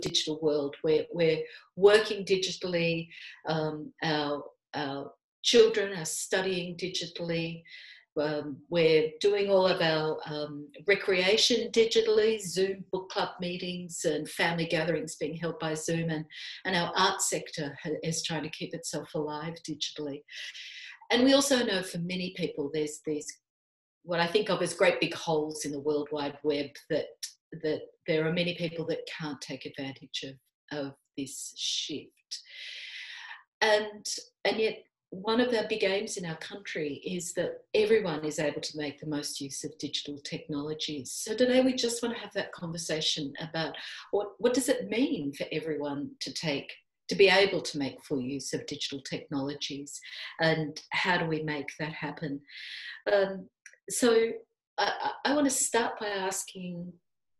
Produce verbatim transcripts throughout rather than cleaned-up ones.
digital world. We're, we're working digitally, um, our, our children are studying digitally, um, we're doing all of our um, recreation digitally, Zoom book club meetings and family gatherings being held by Zoom, and, and our art sector is trying to keep itself alive digitally. And we also know for many people there's these, what I think of as great big holes in the World Wide Web, that, that there are many people that can't take advantage of, of this shift. And, and yet, one of the big aims in our country is that everyone is able to make the most use of digital technologies. So today we just want to have that conversation about what, what does it mean for everyone to take, to be able to make full use of digital technologies, and how do we make that happen? Um, so I, I want to start by asking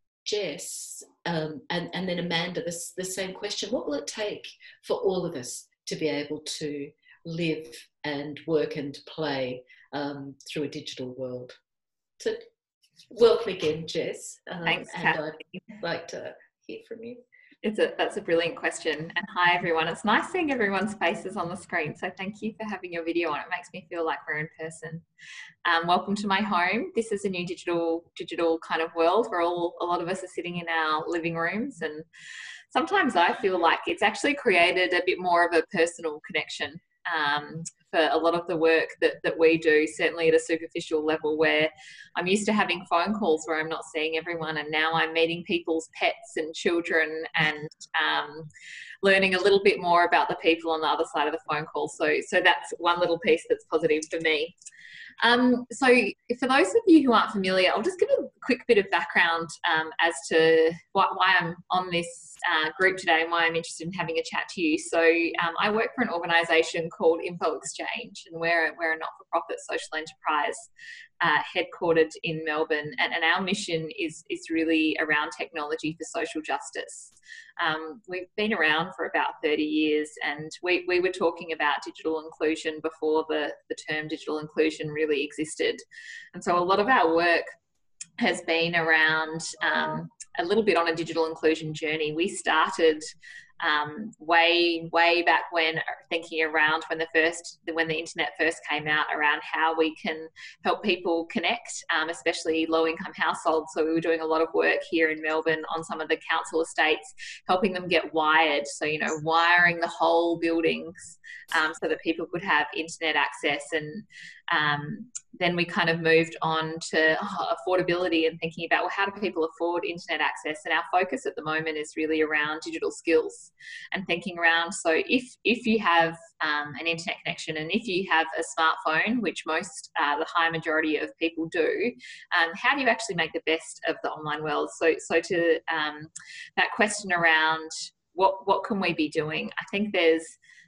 Jess um, and, and then Amanda this, the same question. What will it take for all of us to be able to live and work and play um, through a digital world? So welcome again, Jess. Um, Thanks, and Kathy. I'd like to hear from you. It's a, that's a brilliant question. And hi, everyone. It's nice seeing everyone's faces on the screen. So thank you for having your video on. It makes me feel like we're in person. Um, welcome to my home. This is a new digital digital kind of world where all a lot of us are sitting in our living rooms, and sometimes I feel like it's actually created a bit more of a personal connection um, for a lot of the work that, that we do, certainly at a superficial level, where I'm used to having phone calls where I'm not seeing everyone, and now I'm meeting people's pets and children and um, learning a little bit more about the people on the other side of the phone call. So, so that's one little piece that's positive for me. Um, so for those of you who aren't familiar, I'll just give a quick bit of background um, as to why, why I'm on this uh, group today and why I'm interested in having a chat to you. So um, I work for an organisation called Info Exchange, and we're, we're a not-for-profit social enterprise uh, headquartered in Melbourne, and, and our mission is, is really around technology for social justice. Um, we've been around for about thirty years, and we, we were talking about digital inclusion before the, the term digital inclusion really existed. And so a lot of our work has been around um, a little bit on a digital inclusion journey. We started um, way, way back when, thinking around when the first, when the internet first came out, around how we can help people connect, um, especially low-income households. So we were doing a lot of work here in Melbourne on some of the council estates, helping them get wired. So, you know, wiring the whole buildings um, so that people could have internet access. And um, then we kind of moved on to oh, affordability and thinking about, well, how do people afford internet access? And our focus at the moment is really around digital skills and thinking around, so if if you have um, an internet connection and if you have a smartphone, which most, uh, the high majority of people do, um, how do you actually make the best of the online world? So, so to um, that question around what, what can we be doing? I think there's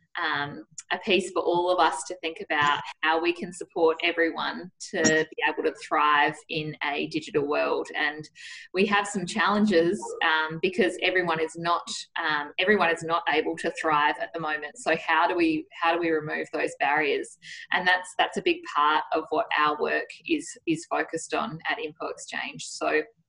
Um, a piece for all of us to think about how we can support everyone to be able to thrive in a digital world. And we have some challenges um, because everyone is not um, everyone is not able to thrive at the moment. So how do we how do we remove those barriers? And that's that's a big part of what our work is is focused on at Info Exchange. So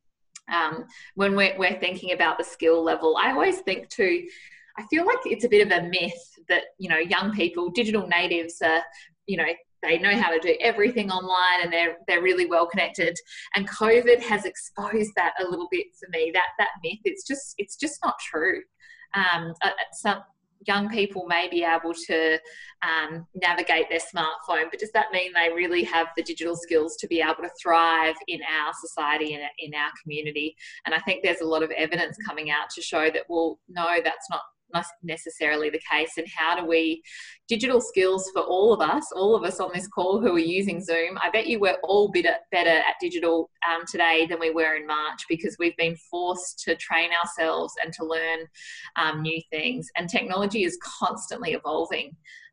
um, when we're, we're thinking about the skill level, I always think too, I feel like it's a bit of a myth that, you know, young people, digital natives are, you know, they know how to do everything online and they're they're really well connected. And COVID has exposed that a little bit for me, that that myth. It's just it's just not true. Um, some young people may be able to um, navigate their smartphone, but does that mean they really have the digital skills to be able to thrive in our society and in our community? And I think there's a lot of evidence coming out to show that, well, no, that's not not necessarily the case. And how do we, digital skills for all of us, all of us on this call who are using Zoom, I bet you we're all better, better at digital um, today than we were in March, because we've been forced to train ourselves and to learn um, new things. And technology is constantly evolving.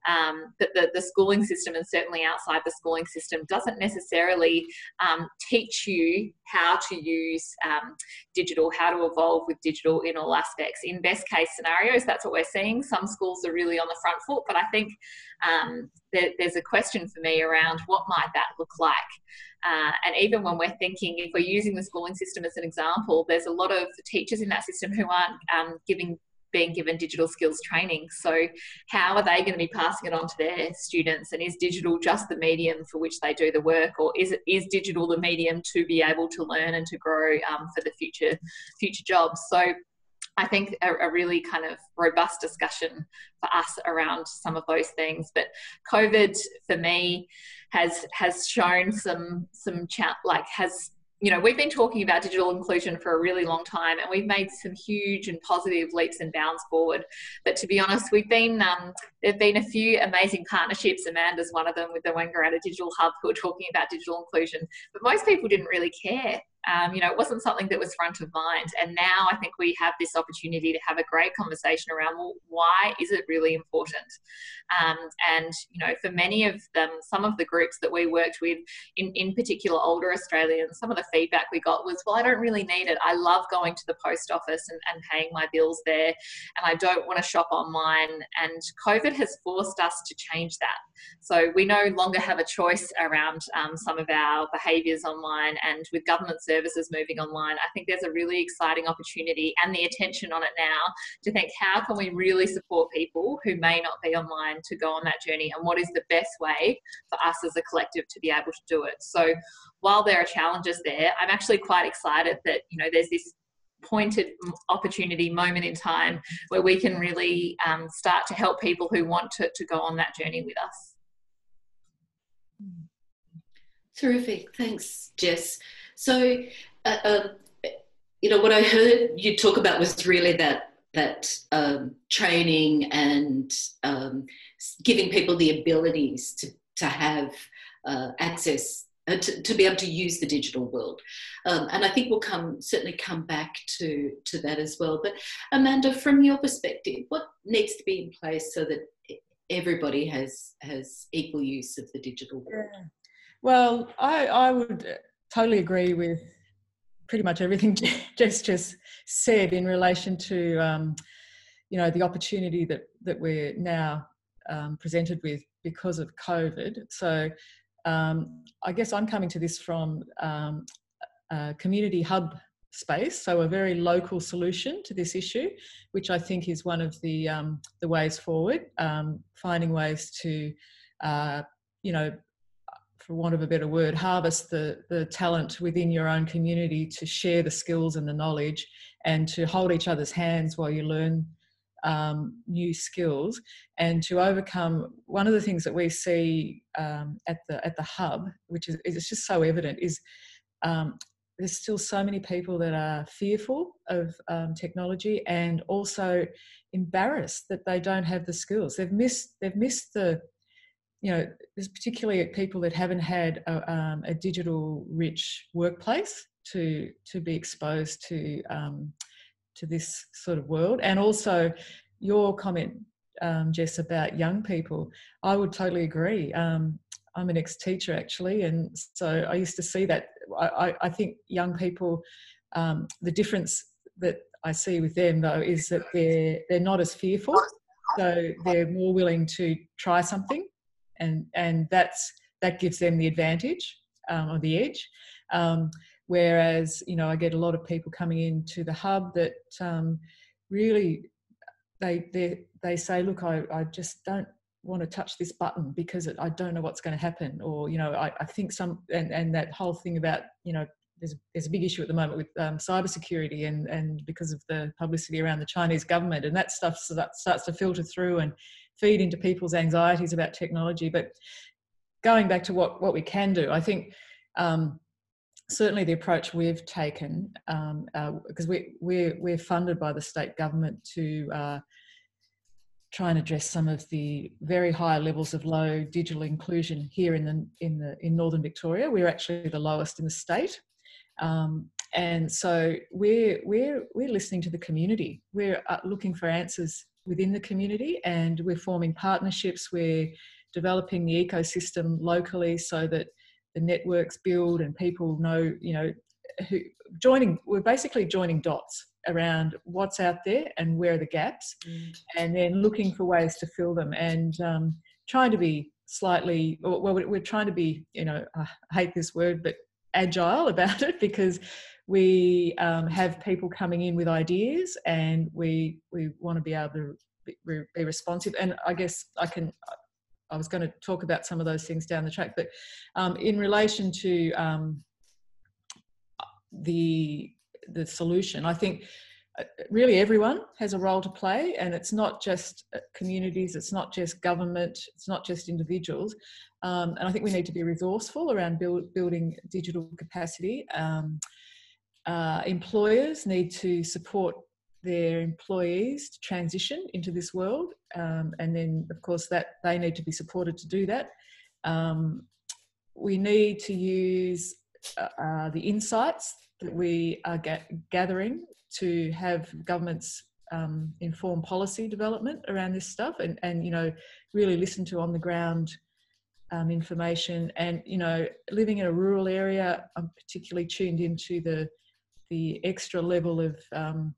um, that the, the schooling system, and certainly outside the schooling system, doesn't necessarily um, teach you how to use um, digital, how to evolve with digital in all aspects. In best case scenarios, that's what we're seeing. Some schools are really on the front foot, but I think um, there, there's a question for me around what might that look like. Uh, and even when we're thinking, if we're using the schooling system as an example, there's a lot of teachers in that system who aren't um, giving being given digital skills training. So how are they going to be passing it on to their students? And is digital just the medium for which they do the work, or is it is digital the medium to be able to learn and to grow um, for the future future jobs? So I think a, a really kind of robust discussion for us around some of those things. But COVID for me has has shown some some chat like has. You know, we've been talking about digital inclusion for a really long time, and we've made some huge and positive leaps and bounds forward. But to be honest, we've been, um, there have been a few amazing partnerships. Amanda's one of them with the Wangaratta Digital Hub, who are talking about digital inclusion. But most people didn't really care. Um, you know, it wasn't something that was front of mind. And now I think we have this opportunity to have a great conversation around, well, why is it really important? Um, and, you know, for many of them, some of the groups that we worked with, in, in particular older Australians, some of the feedback we got was, well, I don't really need it. I love going to the post office and, and paying my bills there, and I don't want to shop online. And COVID has forced us to change that. So we no longer have a choice around um, some of our behaviours online, and with government services moving online, I think there's a really exciting opportunity and the attention on it now to think, how can we really support people who may not be online to go on that journey, and what is the best way for us as a collective to be able to do it? So while there are challenges there, I'm actually quite excited that, you know, there's this pointed opportunity moment in time where we can really um, start to help people who want to, to go on that journey with us. Terrific. Thanks, Jess. So, uh, um, you know, what I heard you talk about was really that, that um, training and um, giving people the abilities to, to have uh, access Uh, to, to be able to use the digital world. Um, and I think we'll come certainly come back to, to that as well. But Amanda, from your perspective, what needs to be in place so that everybody has, has equal use of the digital world? Yeah. Well, I, I would totally agree with pretty much everything Jess just said in relation to, um, you know, the opportunity that, that we're now um, presented with because of COVID. So Um, I guess I'm coming to this from um, a community hub space, so a very local solution to this issue, which I think is one of the um, the ways forward. Um, finding ways to, uh, you know, for want of a better word, harvest the the talent within your own community to share the skills and the knowledge, and to hold each other's hands while you learn Um, new skills, and to overcome one of the things that we see um, at the at the hub, which is it's just so evident, is um, there's still so many people that are fearful of um, technology, and also embarrassed that they don't have the skills. They've missed they've missed the, you know, there's particularly people that haven't had a, um, a digital rich workplace to to be exposed to um, to this sort of world. And also your comment, um, Jess, about young people, I would totally agree. Um, I'm an ex-teacher actually, and so I used to see that. I, I think young people, um, the difference that I see with them though is that they're they're not as fearful, so they're more willing to try something, and and that's that gives them the advantage um, or the edge. Um, Whereas, you know, I get a lot of people coming into the hub that um, really, they they they say, look, I, I just don't want to touch this button because it, I don't know what's going to happen. Or, you know, I, I think some, and, and that whole thing about, you know, there's, there's a big issue at the moment with um, cybersecurity and, and because of the publicity around the Chinese government, and that stuff so that starts to filter through and feed into people's anxieties about technology. But going back to what, what we can do, I think, um, certainly the approach we've taken, um, uh, because we, we're, we're funded by the state government to uh, try and address some of the very high levels of low digital inclusion here in the in the in Northern Victoria. We're actually the lowest in the state, um, and so we're we're we're listening to the community. We're uh, looking for answers within the community, and we're forming partnerships. We're developing the ecosystem locally so that the networks build and people know, you know, who joining, we're basically joining dots around what's out there and where are the gaps, mm. and then looking for ways to fill them, and um, trying to be slightly, well, we're trying to be, you know, I hate this word, but agile about it, because we um, have people coming in with ideas, and we we want to be able to be, be responsive. And I guess I can, I was going to talk about some of those things down the track, but um, in relation to um, the the solution, I think really everyone has a role to play, and it's not just communities, it's not just government, it's not just individuals, um, and I think we need to be resourceful around build, building digital capacity. Um, uh, employers need to support their employees to transition into this world, um, and then of course that they need to be supported to do that. Um, we need to use uh, uh, the insights that we are ga gathering to have governments um, inform policy development around this stuff, and, and you know, really listen to on the ground um, information. And you know, living in a rural area, I'm particularly tuned into the the extra level of um,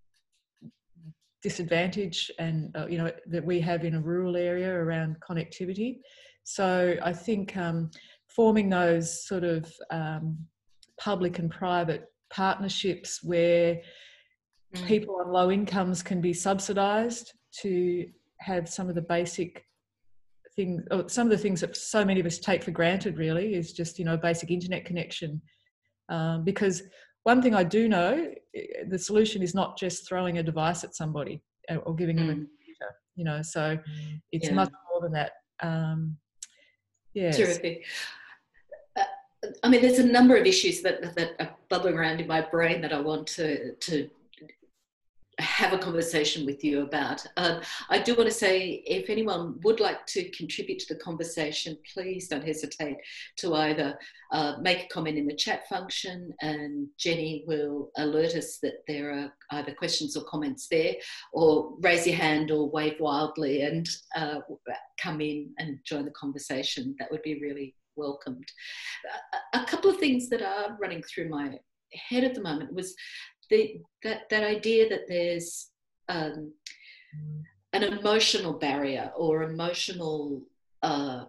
disadvantage and uh, you know, that we have in a rural area around connectivity. So I think um, forming those sort of um, public and private partnerships where mm. people on low incomes can be subsidised to have some of the basic things, or some of the things that so many of us take for granted really, is just, you know, basic internet connection. Um, because one thing I do know, the solution is not just throwing a device at somebody or giving mm. them a computer, you know, so it's yeah. much more than that. Um, yeah. Terrific. Uh, I mean, there's a number of issues that, that are bubbling around in my brain that I want to, to have a conversation with you about. Um, I do want to say, if anyone would like to contribute to the conversation, please don't hesitate to either uh, make a comment in the chat function, and Jenny will alert us that there are either questions or comments there, or raise your hand or wave wildly and uh, come in and join the conversation. That would be really welcomed. A, a couple of things that are running through my head at the moment was The, that, that idea that there's um, an emotional barrier or emotional uh,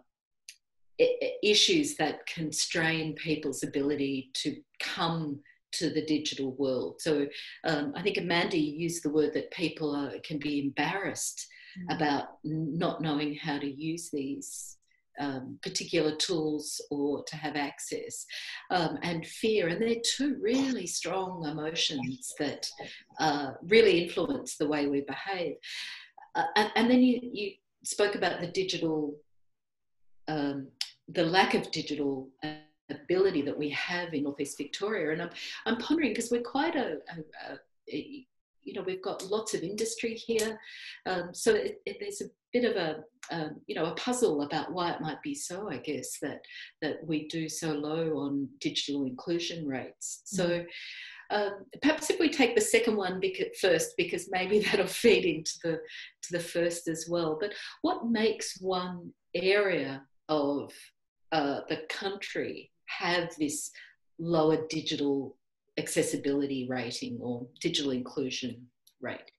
issues that constrain people's ability to come to the digital world. So um, I think Amanda used the word that people are, can be embarrassed mm-hmm. about not knowing how to use these Um, particular tools or to have access, um, and fear, and they're two really strong emotions that uh, really influence the way we behave. Uh, and, and then you, you spoke about the digital, um, the lack of digital ability that we have in North East Victoria, and I'm, I'm pondering, because we're quite a, a, a you know, we've got lots of industry here, um, so it, it, there's a bit of a, um, you know, a puzzle about why it might be so, I guess, that that we do so low on digital inclusion rates. So um, perhaps if we take the second one because, first, because maybe that'll feed into the, to the first as well. But what makes one area of uh, the country have this lower digital accessibility rating or digital inclusion rate?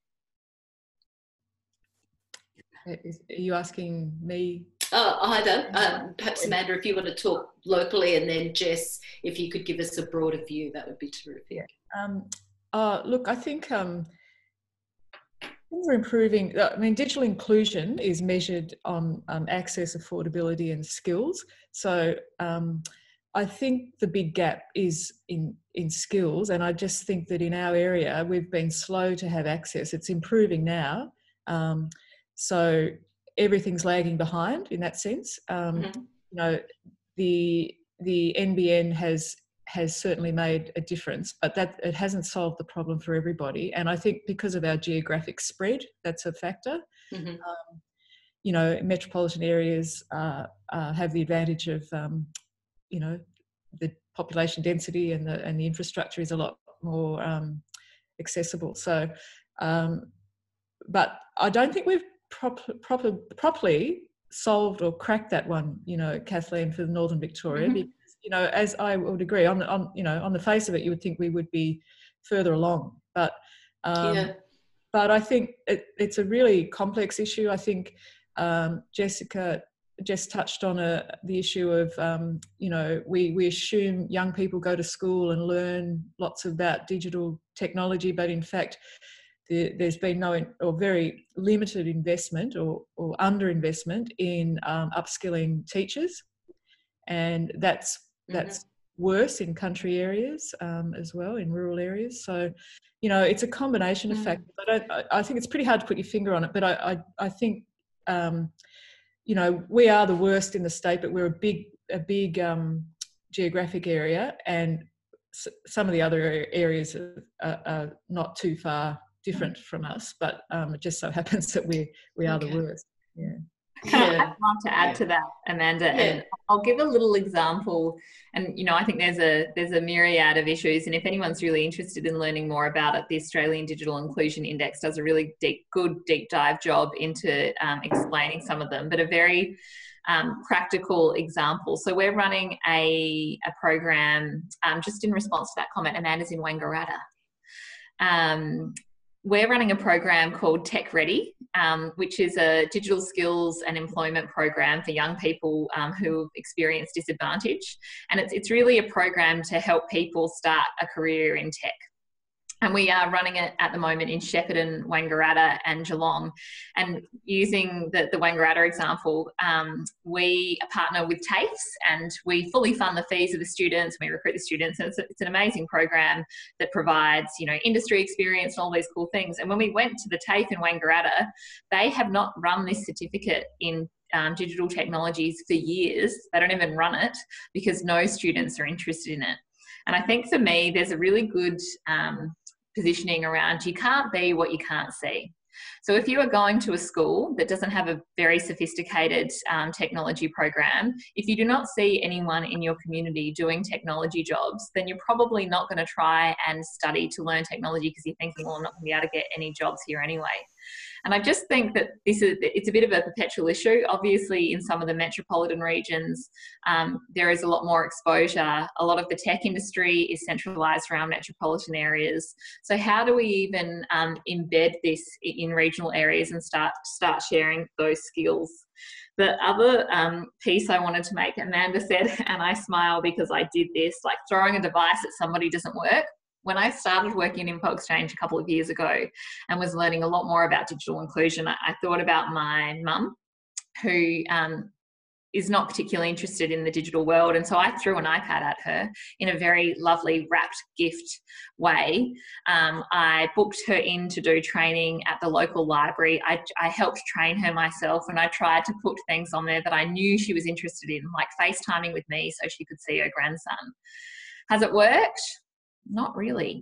Is, are you asking me? Oh, either. Um, perhaps Amanda, if you want to talk locally, and then Jess, if you could give us a broader view, that would be terrific. Yeah. Um, uh, look, I think um, things are improving. I mean, digital inclusion is measured on um, access, affordability and skills. So um, I think the big gap is in, in skills, and I just think that in our area, we've been slow to have access. It's improving now. Um, So everything's lagging behind in that sense. Um, mm-hmm. You know, the the N B N has has certainly made a difference, but that it hasn't solved the problem for everybody. And I think because of our geographic spread, that's a factor. Mm-hmm. um, you know, metropolitan areas uh, uh, have the advantage of um, you know, the population density and the and the infrastructure is a lot more um, accessible. So. Um, but I don't think we've prop, proper, properly solved or cracked that one, you know, Kathleen, for Northern Victoria. Mm-hmm. Because, you know, as I would agree, on, on, you know, on the face of it, you would think we would be further along. But, um, yeah. but I think it, it's a really complex issue. I think um, Jessica just touched on a, the issue of, um, you know, we, we assume young people go to school and learn lots about digital technology, but in fact, the, there's been no or very limited investment or, or underinvestment in um, upskilling teachers. And that's, mm-hmm. that's worse in country areas um, as well, in rural areas. So, you know, it's a combination mm-hmm. of factors. I, don't, I, I think it's pretty hard to put your finger on it, but I, I, I think, um, you know, we are the worst in the state, but we're a big, a big um, geographic area, and s- some of the other areas are, are, are not too far different from us. But um, it just so happens that we we are okay. the worst. Yeah. Can yeah. I'd love to add yeah. to that, Amanda, yeah. and I'll give a little example. And you know, I think there's a there's a myriad of issues, and if anyone's really interested in learning more about it, the Australian Digital Inclusion Index does a really deep, good deep dive job into um, explaining some of them. But a very um, practical example. So we're running a a program um, just in response to that comment. Amanda's in Wangaratta. Um, We're running a program called Tech Ready, um, which is a digital skills and employment program for young people um, who experience disadvantage. And it's, it's really a program to help people start a career in tech. And we are running it at the moment in Shepparton, Wangaratta and Geelong. And using the, the Wangaratta example, um, we partner with TAFEs and we fully fund the fees of the students. We recruit the students, and it's, a, it's an amazing program that provides, you know, industry experience and all these cool things. And when we went to the TAFE in Wangaratta, they have not run this certificate in um, digital technologies for years. They don't even run it because no students are interested in it. And I think for me, there's a really good um, positioning around you can't be what you can't see. So if you are going to a school that doesn't have a very sophisticated um, technology program, if you do not see anyone in your community doing technology jobs, then you're probably not going to try and study to learn technology because you're thinking, well, I'm not going to be able to get any jobs here anyway. And I just think that this is, it's a bit of a perpetual issue. Obviously, in some of the metropolitan regions, um, there is a lot more exposure. A lot of the tech industry is centralised around metropolitan areas. So how do we even um, embed this in regional areas and start, start sharing those skills? The other um, piece I wanted to make, Amanda said, and I smile because I did this, like throwing a device at somebody doesn't work. When I started working in Info Exchange a couple of years ago and was learning a lot more about digital inclusion, I, I thought about my mum, who um, is not particularly interested in the digital world. And so I threw an iPad at her in a very lovely wrapped gift way. Um, I booked her in to do training at the local library. I, I helped train her myself, and I tried to put things on there that I knew she was interested in, like FaceTiming with me so she could see her grandson. Has it worked? Not really.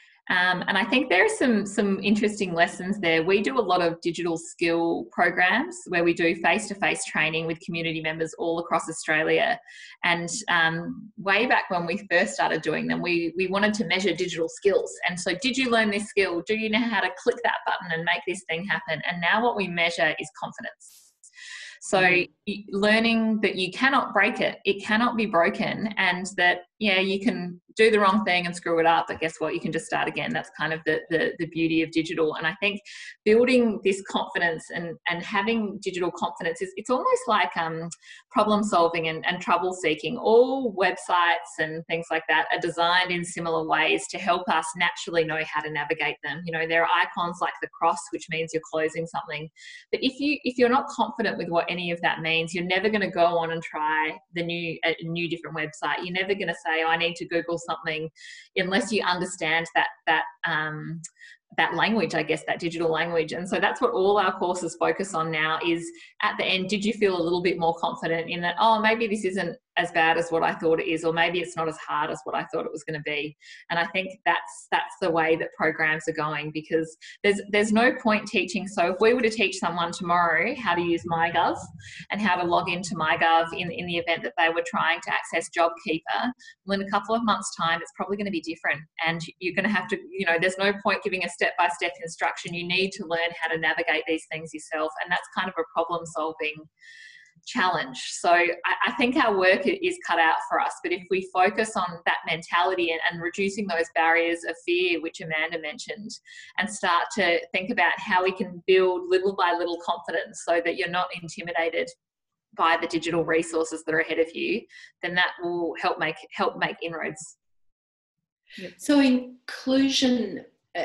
Um, and I think there are some, some interesting lessons there. We do a lot of digital skill programs where we do face-to-face training with community members all across Australia. And um, way back when we first started doing them, we, we wanted to measure digital skills. And so, did you learn this skill? Do you know how to click that button and make this thing happen? And now what we measure is confidence. So mm. learning that you cannot break it, it cannot be broken, and that, yeah, you can do the wrong thing and screw it up, but guess what? You can just start again. That's kind of the, the, the beauty of digital. And I think building this confidence and, and having digital confidence is, it's almost like um, problem solving and, and trouble seeking. All websites and things like that are designed in similar ways to help us naturally know how to navigate them. You know, there are icons like the cross, which means you're closing something. But if, you, if you're not confident with what any of that means, you're never going to go on and try the new, a new different website. You're never going to say, oh, I need to Google something, unless you understand that that um, that language, I guess, that digital language. And so that's what all our courses focus on now is, at the end, did you feel a little bit more confident in that, oh, maybe this isn't as bad as what I thought it is, or maybe it's not as hard as what I thought it was going to be. And I think that's that's the way that programs are going, because there's there's no point teaching. So if we were to teach someone tomorrow how to use MyGov and how to log into MyGov in, in the event that they were trying to access JobKeeper, well, in a couple of months' time, it's probably going to be different. And you're going to have to, you know, there's no point giving a step-by-step instruction. You need to learn how to navigate these things yourself. And that's kind of a problem-solving challenge. So I, I think our work is cut out for us, but if we focus on that mentality and, and reducing those barriers of fear, which Amanda mentioned, and start to think about how we can build little by little confidence so that you're not intimidated by the digital resources that are ahead of you, then that will help make help make inroads. Yep. So inclusion uh,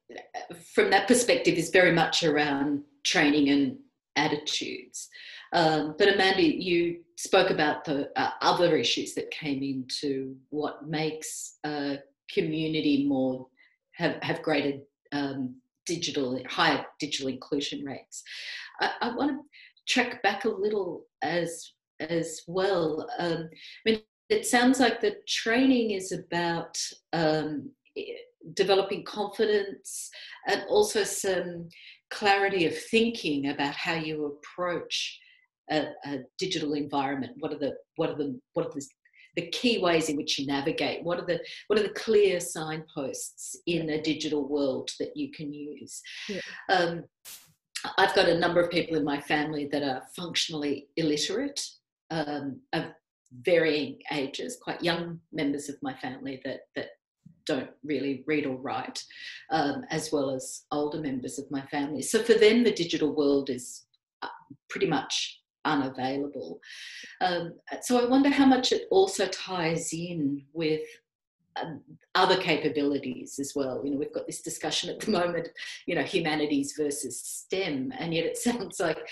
from that perspective is very much around training and attitudes. Um, but Amanda, you spoke about the uh, other issues that came into what makes a community more have, have greater um, digital, higher digital inclusion rates. I, I want to track back a little as as well. Um, I mean, it sounds like the training is about um, developing confidence and also some clarity of thinking about how you approach A, a digital environment. What are the what are the what are the, the key ways in which you navigate? What are the what are the clear signposts in a digital world that you can use? Yeah. Um, I've got a number of people in my family that are functionally illiterate, um, of varying ages, quite young members of my family that that don't really read or write, um, as well as older members of my family. So for them, the digital world is pretty much unavailable. Um, so I wonder how much it also ties in with um, other capabilities as well. You know, we've got this discussion at the moment, you know, humanities versus STEM, and yet it sounds like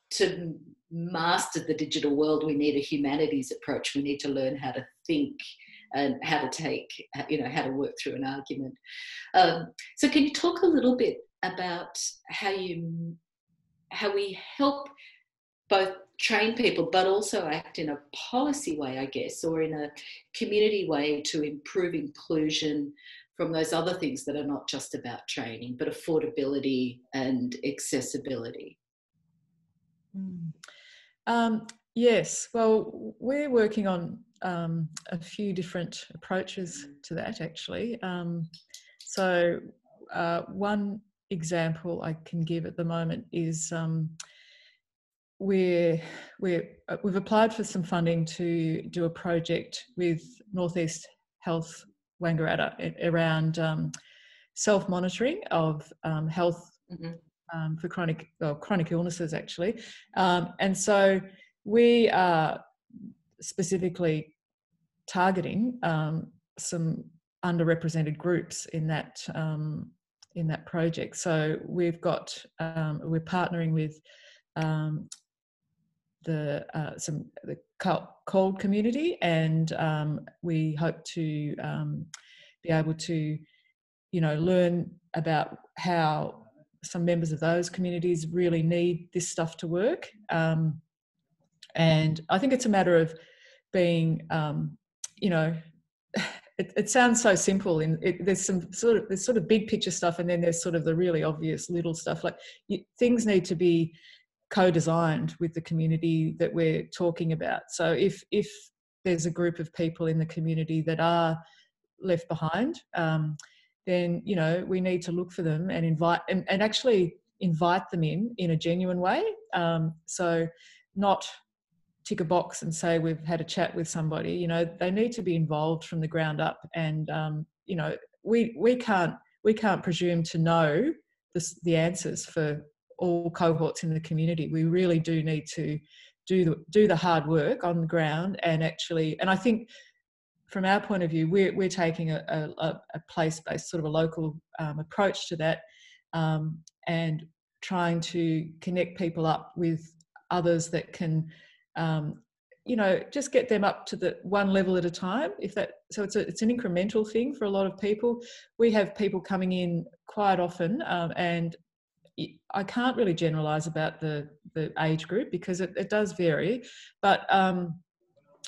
to master the digital world, we need a humanities approach. We need to learn how to think and how to take, you know, how to work through an argument. Um, so can you talk a little bit about how you, how we help both train people, but also act in a policy way, I guess, or in a community way to improve inclusion from those other things that are not just about training, but affordability and accessibility? Mm. Um, yes, well, we're working on um, a few different approaches to that, actually. Um, so uh, one example I can give at the moment is um, we're, we're, uh, we've applied for some funding to do a project with Northeast Health Wangaratta around um, self-monitoring of um, health mm-hmm. um, for chronic, well, chronic illnesses, actually. Um, and so we are specifically targeting um, some underrepresented groups in that um, in that project. So we've got um, we're partnering with um, the uh, some the CALD community, and um, we hope to um, be able to, you know, learn about how some members of those communities really need this stuff to work. Um, and I think it's a matter of being, um, you know, it, it sounds so simple. In it, there's some sort of there's sort of big picture stuff, and then there's sort of the really obvious little stuff. Like you, things need to be co-designed with the community that we're talking about. So if if there's a group of people in the community that are left behind, um, then, you know, we need to look for them and invite and, and actually invite them in in a genuine way. Um, so not tick a box and say we've had a chat with somebody. You know, they need to be involved from the ground up, and um, you know, we we can't we can't presume to know this, the answers for all cohorts in the community. We really do need to do the do the hard work on the ground, and actually, and I think from our point of view, we're we're taking a, a, a place-based sort of a local um, approach to that, um, and trying to connect people up with others that can, um, you know, just get them up to the one level at a time. If that, so it's a, it's an incremental thing for a lot of people. We have people coming in quite often, um, and I can't really generalise about the the age group because it, it does vary, but um,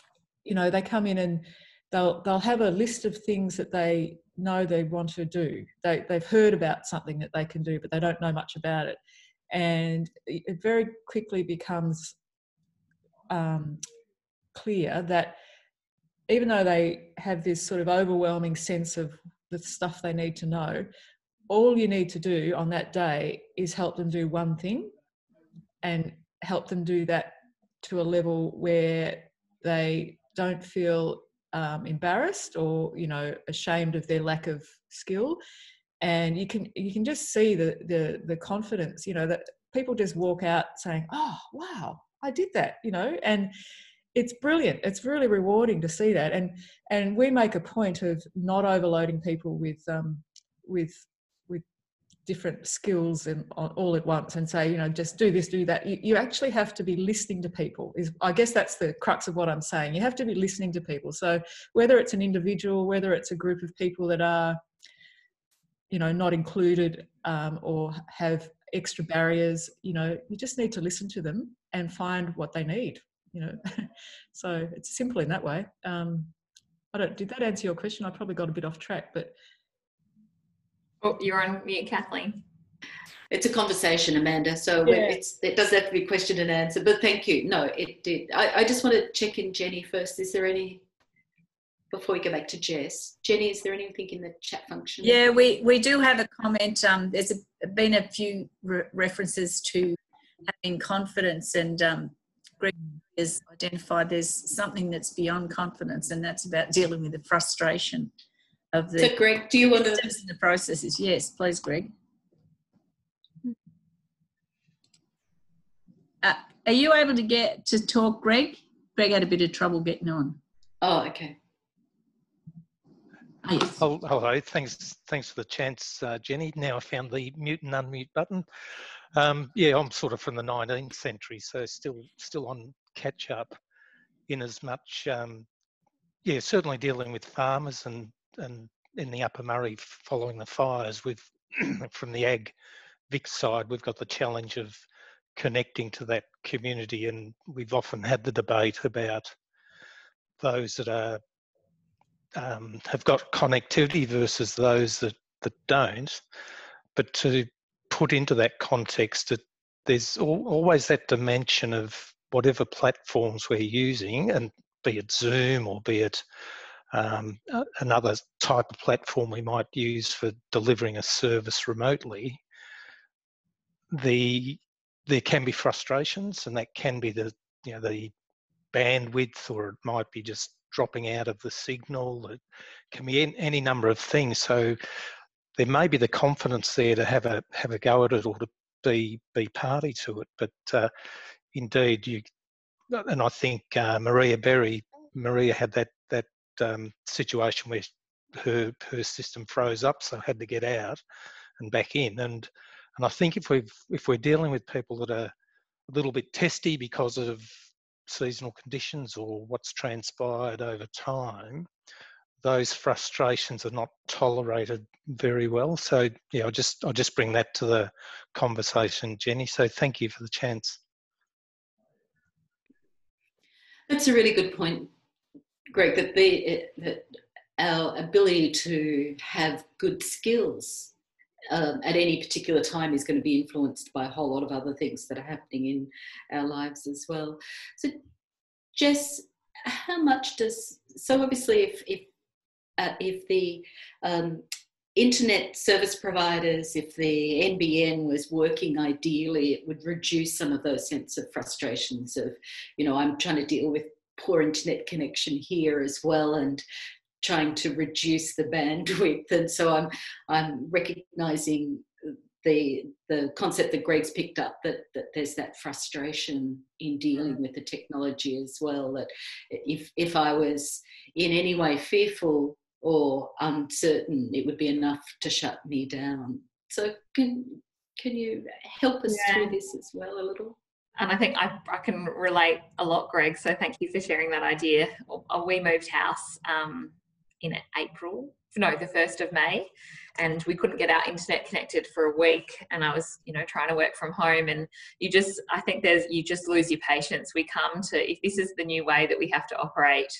you know, they come in and they'll they'll have a list of things that they know they want to do. They, they've heard about something that they can do, but they don't know much about it. And it very quickly becomes um, clear that even though they have this sort of overwhelming sense of the stuff they need to know, all you need to do on that day is help them do one thing, and help them do that to a level where they don't feel um, embarrassed or, you know, ashamed of their lack of skill. And you can you can just see the the the confidence, you know, that people just walk out saying, "Oh, wow, I did that," you know, and it's brilliant. It's really rewarding to see that. And and we make a point of not overloading people with um, with with different skills and all at once, and say, you know, just do this, do that. You, you actually have to be listening to people. Is I guess that's the crux of what I'm saying. You have to be listening to people. So whether it's an individual, whether it's a group of people that are, you know, not included um, or have extra barriers, you know, you just need to listen to them and find what they need, you know. So it's simple in that way. Um, I don't, did that answer your question? I probably got a bit off track, but. Oh, you're on mute, Kathleen. It's a conversation, Amanda, so Yeah. it's, it doesn't have to be question and answer, but thank you. No, it did. I, I just want to check in Jenny first. Is there any, before we go back to Jess, Jenny, is there anything in the chat function? Yeah, we, we do have a comment. Um, there's a, been a few re references to having confidence, and um, Greg has identified there's something that's beyond confidence, and that's about dealing with the frustration of the, so Greg, do you want to? The processes. Yes, please, Greg. Uh, are you able to get to talk, Greg? Greg had a bit of trouble getting on. Oh, okay. Oh, yes. Oh, hello, thanks thanks for the chance, uh, Jenny. Now I found the mute and unmute button. Um, yeah, I'm sort of from the nineteenth century, so still still on catch up in as much, um, yeah, certainly dealing with farmers and, and in the Upper Murray following the fires with from the Ag Vic side, we've got the challenge of connecting to that community, and we've often had the debate about those that are Um, have got connectivity versus those that, that don't. But to put into that context, that there's al always that dimension of whatever platforms we're using, and be it Zoom or be it um, another type of platform we might use for delivering a service remotely, the there can be frustrations, and that can be the you know the bandwidth, or it might be just dropping out of the signal. It can be any number of things. So there may be the confidence there to have a have a go at it, or to be be party to it. But uh, indeed, you and I think uh, Maria Berry, Maria had that that um, situation where her her system froze up, so had to get out and back in. And and I think if we've if we're dealing with people that are a little bit testy because of seasonal conditions or what's transpired over time, those frustrations are not tolerated very well. So yeah, I'll just I'll just bring that to the conversation, Jenny. So thank you for the chance. That's a really good point, Greg, that the that our ability to have good skills um, at any particular time is going to be influenced by a whole lot of other things that are happening in our lives as well. So, Jess, how much does, so obviously if, if, uh, if the um, internet service providers, if the N B N was working ideally, it would reduce some of those sense of frustrations of, you know, I'm trying to deal with poor internet connection here as well, and trying to reduce the bandwidth. And so I'm I'm recognizing the the concept that Greg's picked up, that that there's that frustration in dealing with the technology as well, that if if I was in any way fearful or uncertain, it would be enough to shut me down. So can can you help us yeah. through this as well a little? And I think I, I can relate a lot, Greg, so thank you for sharing that idea. We moved house um, in April, no, the first of May, and we couldn't get our internet connected for a week, and I was, you know, trying to work from home, and you just, I think there's, you just lose your patience. We come to, if this is the new way that we have to operate,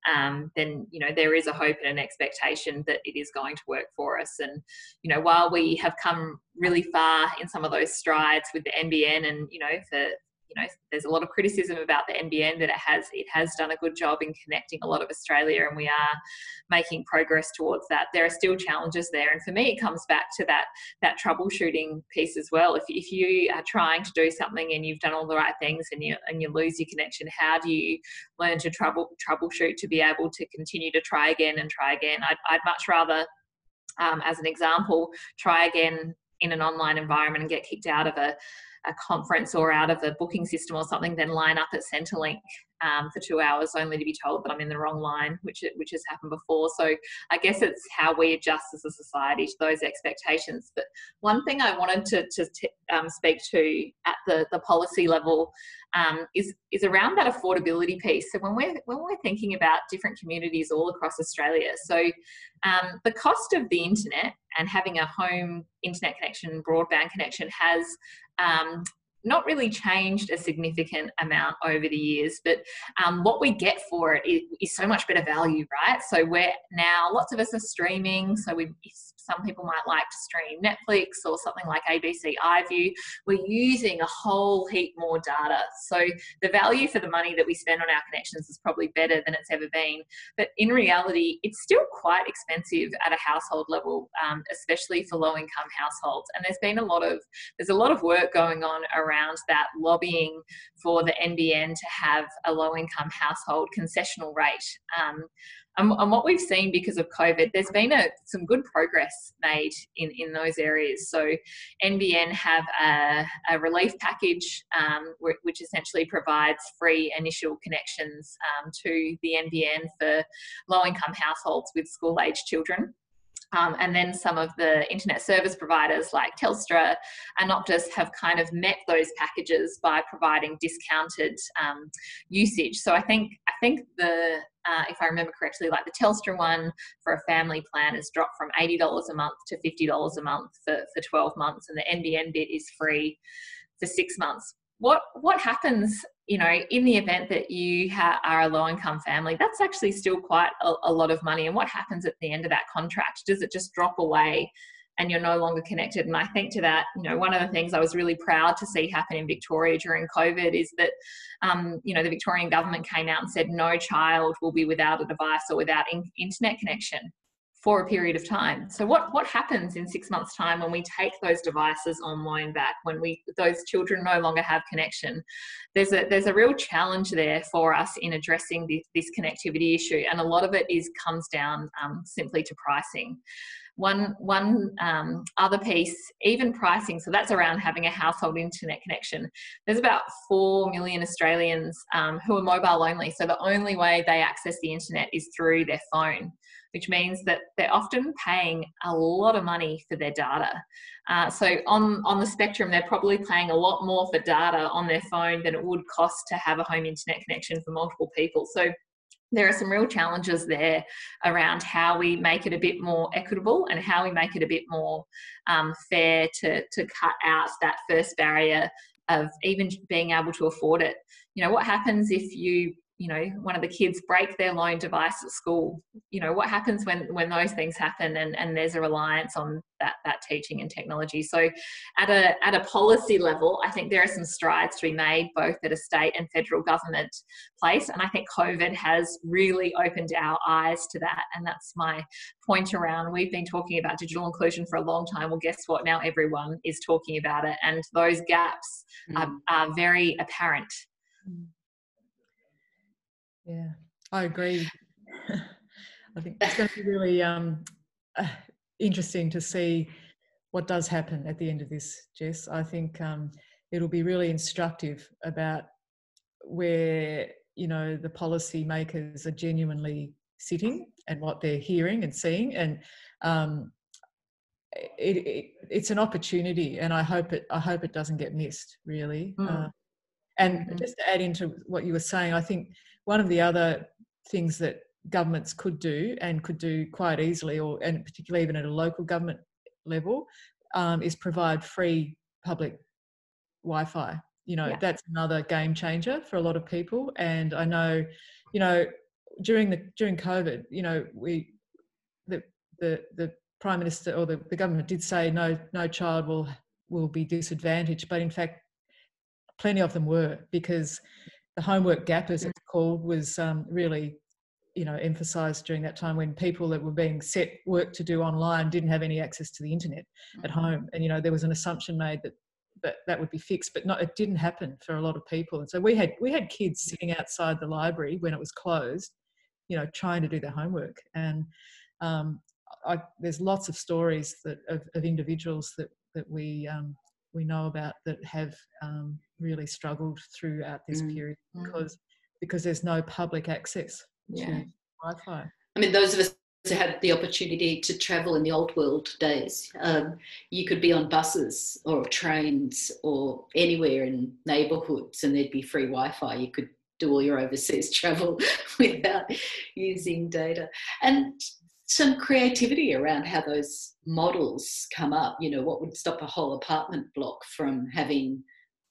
um, then, you know, there is a hope and an expectation that it is going to work for us. And, you know, while we have come really far in some of those strides with the N B N, and, you know, for, you know, there's a lot of criticism about the N B N, that it has, it has done a good job in connecting a lot of Australia, and we are making progress towards that. There are still challenges there. And for me, it comes back to that, that troubleshooting piece as well. If, if you are trying to do something and you've done all the right things and you, and you lose your connection, how do you learn to trouble, troubleshoot to be able to continue to try again and try again? I'd, I'd much rather, um, as an example, try again in an online environment and get kicked out of a, a conference or out of a booking system or something than line up at Centrelink um, for two hours only to be told that I'm in the wrong line, which which has happened before. So I guess it's how we adjust as a society to those expectations. But one thing I wanted to, to t- um, speak to at the, the policy level um, is is around that affordability piece. So when we're when we're thinking about different communities all across Australia, so um, the cost of the internet and having a home internet connection, broadband connection, has um, not really changed a significant amount over the years, but um, what we get for it is, is so much better value, right? So we're now, lots of us are streaming, so we, some people might like to stream Netflix or something like A B C iView. We're using a whole heap more data. So the value for the money that we spend on our connections is probably better than it's ever been. But in reality, it's still quite expensive at a household level, um, especially for low-income households. And there's been a lot of, there's a lot of work going on around that, lobbying for the N B N to have a low-income household concessional rate. Um, And, and what we've seen because of COVID, there's been a, some good progress made in, in those areas. So N B N have a, a relief package, um, which essentially provides free initial connections um, to the N B N for low-income households with school-aged children. Um, and then some of the internet service providers like Telstra and Optus have kind of met those packages by providing discounted um, usage. So I think I think the uh, if I remember correctly, like the Telstra one for a family plan has dropped from eighty dollars a month to fifty dollars a month for, for twelve months, and the N B N bit is free for six months. What what happens, you know, in the event that you ha- are a low-income family? That's actually still quite a, a lot of money. And what happens at the end of that contract? Does it just drop away and you're no longer connected? And I think to that, you know, one of the things I was really proud to see happen in Victoria during COVID is that, um, you know, the Victorian government came out and said no child will be without a device or without in- internet connection for a period of time. So what, what happens in six months' time when we take those devices on loan back, when we those children no longer have connection? There's a there's a real challenge there for us in addressing this, this connectivity issue, and a lot of it is comes down um, simply to pricing. One one um, other piece, even pricing, so that's around having a household internet connection. There's about four million Australians um, who are mobile only, so the only way they access the internet is through their phone, which means that they're often paying a lot of money for their data. Uh, so on, on the spectrum, they're probably paying a lot more for data on their phone than it would cost to have a home internet connection for multiple people. So there are some real challenges there around how we make it a bit more equitable and how we make it a bit more um, fair to, to cut out that first barrier of even being able to afford it. You know, what happens if you you know, one of the kids break their loan device at school? You know, what happens when, when those things happen and, and there's a reliance on that, that teaching and technology? So at a, at a policy level, I think there are some strides to be made both at a state and federal government place. And I think COVID has really opened our eyes to that. And that's my point around, we've been talking about digital inclusion for a long time. Well, guess what? Now everyone is talking about it. And those gaps mm. are, are very apparent. Mm. Yeah, I agree. I think it's going to be really um, uh, interesting to see what does happen at the end of this, Jess. I think um, it'll be really instructive about where, you know, the policy makers are genuinely sitting and what they're hearing and seeing. And um, it, it, it's an opportunity, and I hope it, I hope it doesn't get missed, really. Mm. Uh, and mm-hmm. just to add into what you were saying, I think one of the other things that governments could do and could do quite easily, or and particularly even at a local government level, um, is provide free public Wi-Fi. You know, yeah. that's another game changer for a lot of people. And I know, you know, during the during COVID, you know, we the the the Prime Minister or the, the government did say no no child will will be disadvantaged, but in fact, plenty of them were, because the homework gap, as it's called, was um, really, you know, emphasised during that time when people that were being set work to do online didn't have any access to the internet at home, and you know there was an assumption made that that that would be fixed, but no, it didn't happen for a lot of people. And so we had we had kids sitting outside the library when it was closed, you know, trying to do their homework. And um, I, there's lots of stories that of, of individuals that that we um, we know about that have um, really struggled throughout this Mm. period because because there's no public access Yeah. to Wi-Fi. I mean, those of us who had the opportunity to travel in the old world days, um, you could be on buses or trains or anywhere in neighbourhoods and there'd be free Wi-Fi. You could do all your overseas travel without using data. And some creativity around how those models come up. You know, what would stop a whole apartment block from having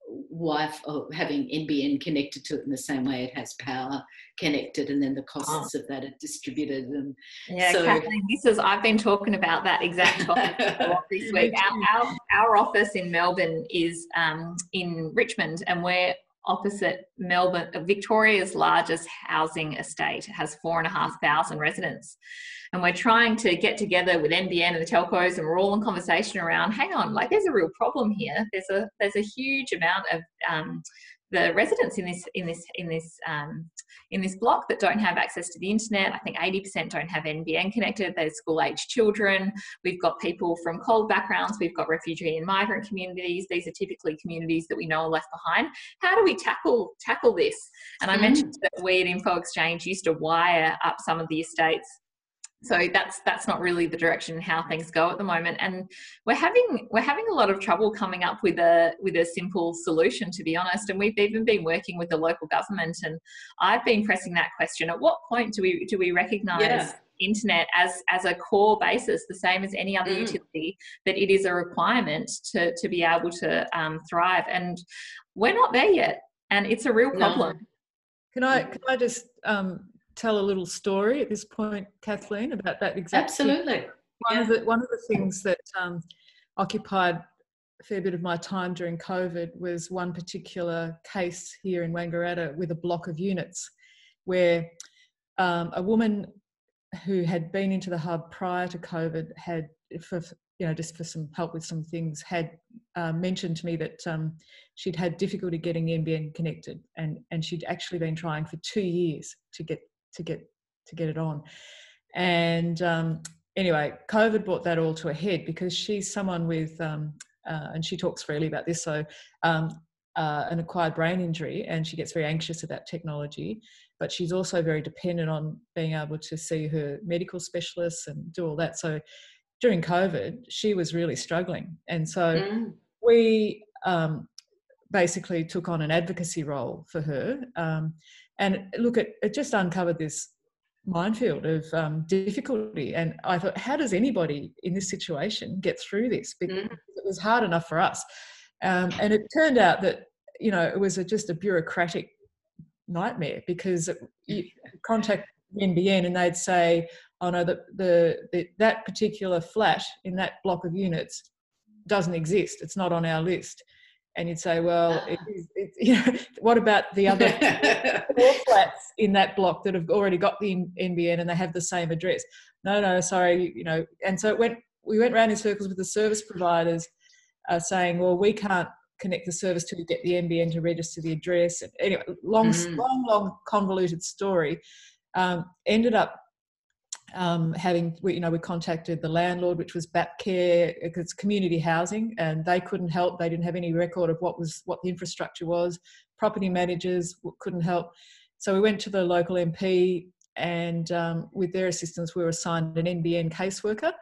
Wi-Fi or having N B N connected to it in the same way it has power connected, and then the costs oh. of that are distributed. And yeah, so, Kathleen, this is I've been talking about that exact topic this week. Our, our our office in Melbourne is um, in Richmond, and we're opposite Melbourne, Victoria's largest housing estate. It has four and a half thousand residents. And we're trying to get together with N B N and the telcos, and we're all in conversation around, hang on, like there's a real problem here. There's a there's a huge amount of um, the residents in this in this in this um, in this block that don't have access to the internet. I think eighty percent don't have N B N connected. There's school-aged children. We've got people from cold backgrounds. We've got refugee and migrant communities. These are typically communities that we know are left behind. How do we tackle tackle this? And I mm. mentioned that we at Info Exchange used to wire up some of the estates. So that's that's not really the direction how things go at the moment, and we're having we're having a lot of trouble coming up with a with a simple solution, to be honest. And we've even been working with the local government, and I've been pressing that question: at what point do we do we recognise yeah. internet as as a core basis, the same as any other mm. utility, that it is a requirement to to be able to um, thrive? And we're not there yet, and it's a real problem. No. Can I can I just um, tell a little story at this point, Kathleen, about that exact Absolutely. Thing. One, yeah. of the, one of the things that um, occupied a fair bit of my time during COVID was one particular case here in Wangaratta with a block of units where um, a woman who had been into the hub prior to COVID had, for, you know, just for some help with some things, had uh, mentioned to me that um, she'd had difficulty getting N B N connected, and, and she'd actually been trying for two years to get to get to get it on. And um, anyway, COVID brought that all to a head because she's someone with, um, uh, and she talks freely about this, so um, uh, an acquired brain injury, and she gets very anxious about technology, but she's also very dependent on being able to see her medical specialists and do all that. So during COVID, she was really struggling. And so mm. we um, basically took on an advocacy role for her. Um, and look, it, it just uncovered this minefield of um, difficulty. And I thought, how does anybody in this situation get through this? Because mm. it was hard enough for us. Um, and it turned out that, you know, it was a, just a bureaucratic nightmare, because you contact N B N and they'd say, oh no, the, the, the, that particular flat in that block of units doesn't exist. It's not on our list. And you'd say, well, it is, it, you know, what about the other four flats in that block that have already got the N B N and they have the same address? No, no, sorry, you know. And so it went, we went round in circles with the service providers uh, saying, well, we can't connect the service till we get the N B N to register the address. And anyway, long, mm. long, long, convoluted story. Um, ended up Um, having, we, you know, we contacted the landlord, which was B A P Care, it's community housing, and they couldn't help. They didn't have any record of what was what the infrastructure was. Property managers couldn't help. So we went to the local M P, and um, with their assistance, we were assigned an N B N caseworker.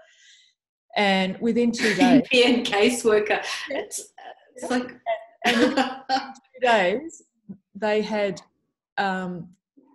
And within two days, N B N caseworker, it's, it's like, and within two days, they had. Um,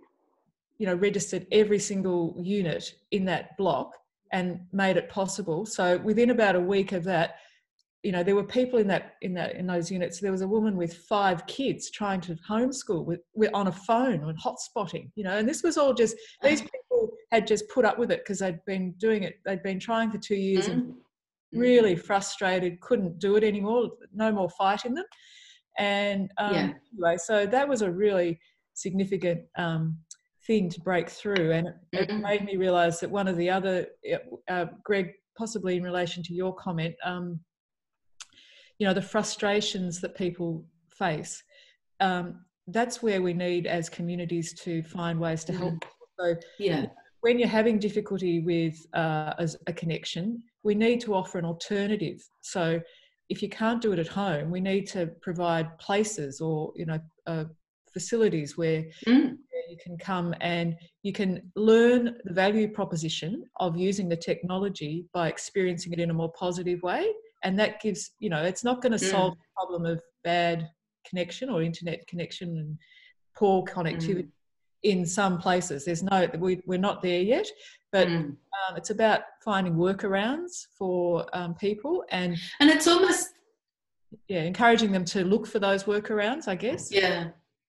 you know, registered every single unit in that block and made it possible. So within about a week of that, you know, there were people in that in that in those units. There was a woman with five kids trying to homeschool with, with on a phone and hotspotting, you know, and this was all just, these people had just put up with it because they'd been doing it, they'd been trying for two years Mm-hmm. and really frustrated, couldn't do it anymore, no more fight in them. And um, yeah. anyway, so that was a really significant um, thing to break through. And it, Mm-hmm. it made me realise that one of the other, uh, Greg, possibly in relation to your comment, um, you know, the frustrations that people face, um, that's where we need as communities to find ways to Mm-hmm. help. So yeah. when you're having difficulty with uh, a, a connection, we need to offer an alternative. So if you can't do it at home, we need to provide places or, you know, uh, facilities where, Mm. where you can come and you can learn the value proposition of using the technology by experiencing it in a more positive way. And that gives, you know, it's not going to solve Mm. the problem of bad connection or internet connection and poor connectivity. Mm. In some places, there's no, we, we're not there yet, but Mm. um, it's about finding workarounds for um, people and And it's almost, yeah, encouraging them to look for those workarounds, I guess. yeah.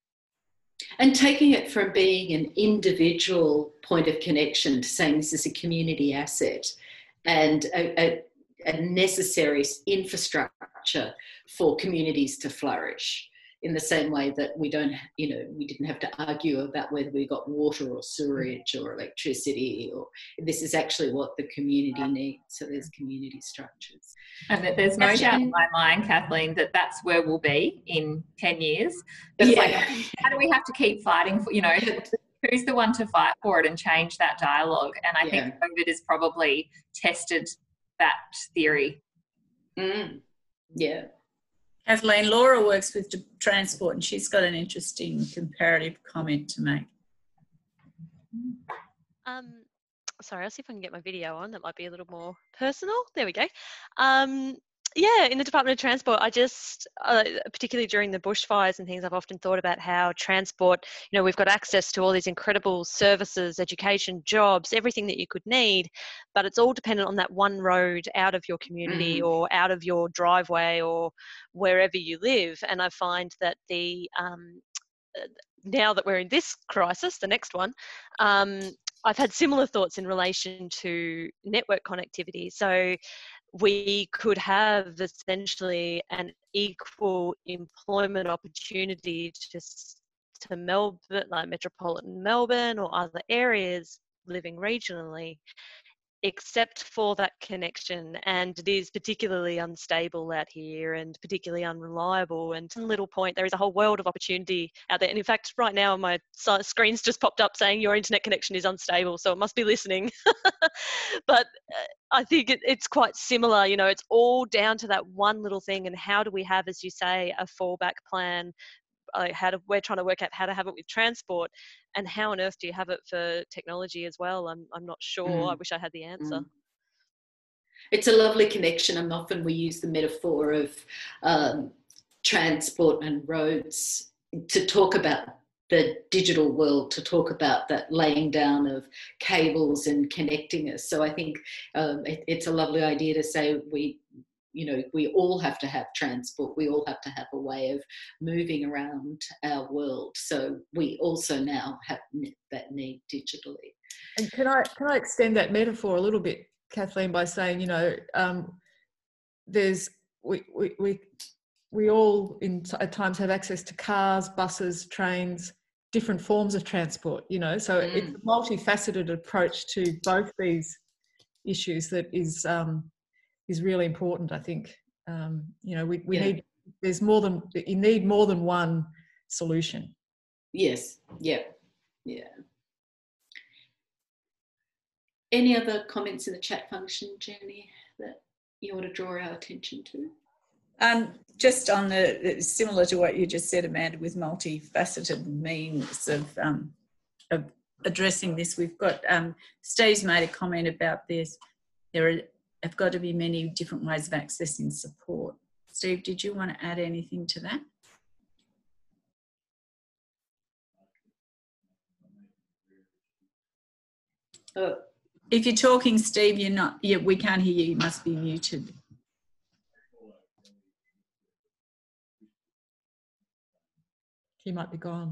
And taking it from being an individual point of connection to saying this is a community asset and a, a, a necessary infrastructure for communities to flourish. In the same way that we don't, you know, we didn't have to argue about whether we got water or sewerage or electricity, or this is actually what the community needs. So there's community structures. And that there's no doubt in my mind, Kathleen, that that's where we'll be in ten years. But yeah. Like, how do we have to keep fighting for, you know, who's the one to fight for it and change that dialogue? And I yeah. think COVID has probably tested that theory. Mm. Yeah. Kathleen, Laura works with transport and she's got an interesting comparative comment to make. Um, sorry, I'll see if I can get my video on. That might be a little more personal. There we go. Um, yeah, in the Department of Transport, I just, uh, particularly during the bushfires and things, I've often thought about how transport, you know, we've got access to all these incredible services, education, jobs, everything that you could need, but it's all dependent on that one road out of your community Mm. or out of your driveway or wherever you live. And I find that the, um, now that we're in this crisis, the next one, um, I've had similar thoughts in relation to network connectivity. So we could have essentially an equal employment opportunity just to Melbourne, like metropolitan Melbourne or other areas living regionally, except for that connection. And it is particularly unstable out here and particularly unreliable. And one little point, there is a whole world of opportunity out there. And in fact, right now my screen's just popped up saying your internet connection is unstable, so it must be listening. But I think it, it's quite similar, you know, it's all down to that one little thing. And how do we have, as you say, a fallback plan? Like how to, we're trying to work out how to have it with transport, and how on earth do you have it for technology as well? I'm I'm not sure. Mm. I wish I had the answer. Mm. It's a lovely connection, and often we use the metaphor of um, transport and roads to talk about the digital world, to talk about that laying down of cables and connecting us. So I think um, it, it's a lovely idea to say we, you know, we all have to have transport. We all have to have a way of moving around our world. So we also now have that need digitally. And can I can I extend that metaphor a little bit, Kathleen, by saying, you know, um, there's we we we we all in at times have access to cars, buses, trains, different forms of transport. You know, so mm. it's a multifaceted approach to both these issues that is. Um, is really important, I think. Um, you know, we, we yeah. need, there's more than, you need more than one solution. Yes, yeah, yeah. Any other comments in the chat function, Jenny, that you want to draw our attention to? Um, just on the, similar to what you just said, Amanda, with multifaceted means of, um, of addressing this, we've got, um, Steve's made a comment about this. There are have got to be many different ways of accessing support. Steve, did you want to add anything to that? Uh, if you're talking, Steve, you're not, yeah, we can't hear you, you must be muted. He might be gone.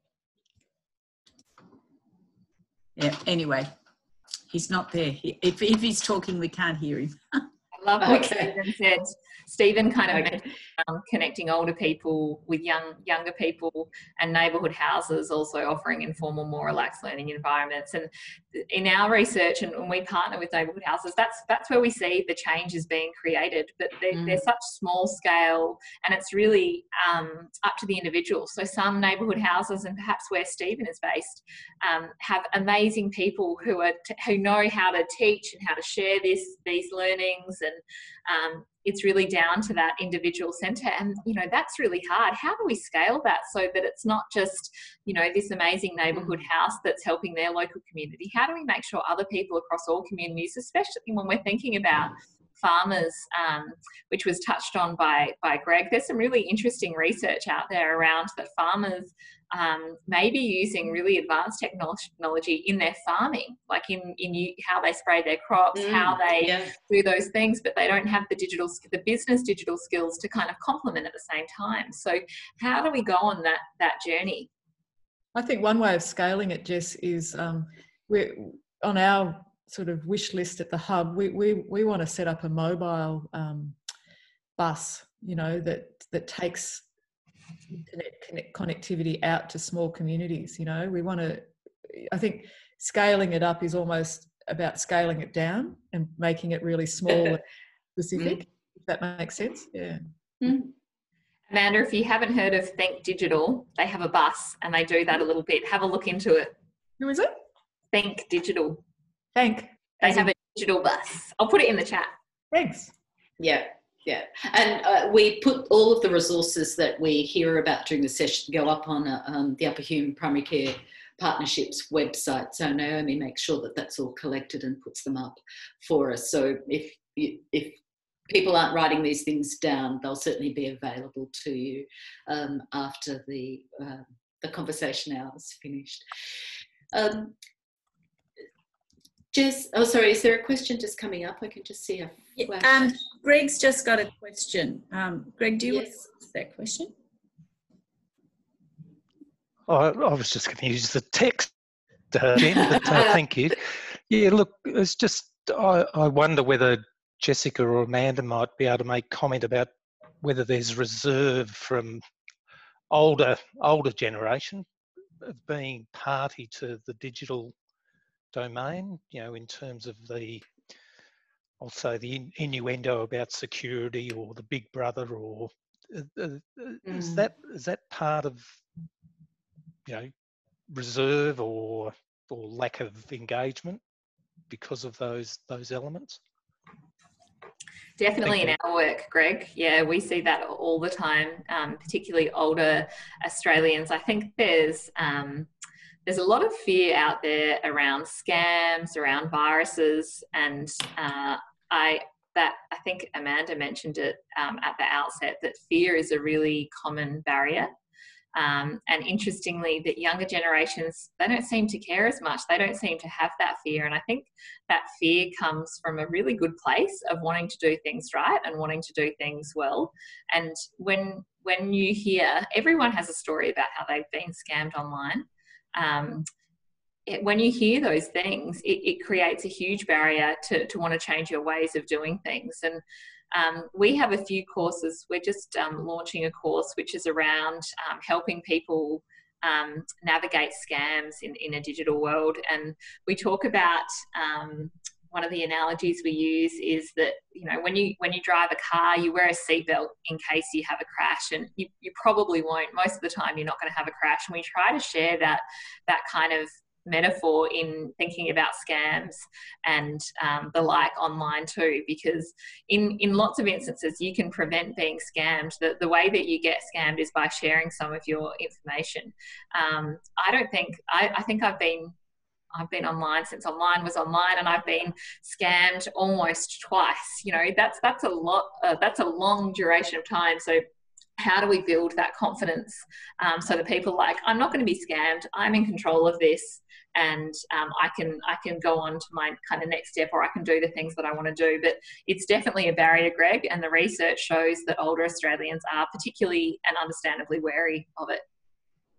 Yeah, anyway, he's not there. He, if, if he's talking, we can't hear him. I love what Okay. Stephen said. Stephen kind of Okay. mentioned um, connecting older people with young younger people, and neighbourhood houses also offering informal, more relaxed learning environments. And in our research, and when we partner with neighbourhood houses, that's that's where we see the change is being created. But they're, Mm. they're such small scale, and it's really um, up to the individual. So some neighbourhood houses, and perhaps where Stephen is based, um, have amazing people who are t- who know how to teach and how to share this these learnings, and um, it's really down to that individual centre. And you know, that's really hard. How do we scale that so that it's not just, you know, this amazing neighbourhood house that's helping their local community? How do we make sure other people across all communities, especially when we're thinking about farmers, um, which was touched on by by Greg, there's some really interesting research out there around that farmers um, may be using really advanced technology in their farming, like in, in you, how they spray their crops, Mm, how they yeah. do those things, but they don't have the digital, the business digital skills to kind of complement at the same time. So how do we go on that that journey? I think one way of scaling it, Jess, is um, we're on our sort of wish list at the hub. We we we want to set up a mobile um, bus, you know, that that takes internet connect, connectivity out to small communities. You know, we want to. I think scaling it up is almost about scaling it down and making it really small and specific. Mm. If that makes sense, yeah. Mm. Amanda, if you haven't heard of Think Digital, they have a bus and they do that a little bit. Have a look into it. Who is it? Think Digital. Thank. They As have in- a digital bus. I'll put it in the chat. Thanks. Yeah, yeah. And uh, we put all of the resources that we hear about during the session go up on uh, um, the Upper Hume Primary Care Partnerships website. So Naomi makes sure that that's all collected and puts them up for us. So if you, if people aren't writing these things down, they'll certainly be available to you um, after the uh, the conversation hour is finished. Um, Jess, oh sorry, is there a question just coming up? I can just see a flash. Um, Greg's just got a question. Um, Greg, do you want to Yes. ask that question? I, I was just going to use the text, uh, Jen, but uh, thank you. Yeah, look, it's just, I, I wonder whether Jessica or Amanda might be able to make comment about whether there's reserve from older older generation of being party to the digital domain, you know, in terms of the, also the innuendo about security or the big brother, or uh, uh, is Mm. that is that part of, you know, reserve or or lack of engagement because of those those elements? Definitely Thank in our work, Greg. Yeah, we see that all the time, um, particularly older Australians. I think there's um, there's a lot of fear out there around scams, around viruses, and uh, I that I think Amanda mentioned it um, at the outset, that fear is a really common barrier. Um, and interestingly, that younger generations, they don't seem to care as much. They don't seem to have that fear. And I think that fear comes from a really good place of wanting to do things right and wanting to do things well. And when when you hear, everyone has a story about how they've been scammed online. Um, it, when you hear those things, it, it creates a huge barrier to, to want to change your ways of doing things. And Um, we have a few courses. We're just um, launching a course which is around um, helping people um, navigate scams in, in a digital world. And we talk about, um, one of the analogies we use is that, you know, when you when you drive a car, you wear a seatbelt in case you have a crash, and you, you probably won't. Most of the time you're not going to have a crash. And we try to share that that kind of metaphor in thinking about scams and um, the like online too, because in in lots of instances you can prevent being scammed. The, the way that you get scammed is by sharing some of your information. um, I don't think I, I think I've been I've been online since online was online, and I've been scammed almost twice. You know, that's that's a lot uh, that's a long duration of time. So how do we build that confidence um, so that people are like, I'm not going to be scammed, I'm in control of this, and um, I can I can go on to my kind of next step, or I can do the things that I want to do. But it's definitely a barrier, Greg, and the research shows that older Australians are particularly and understandably wary of it.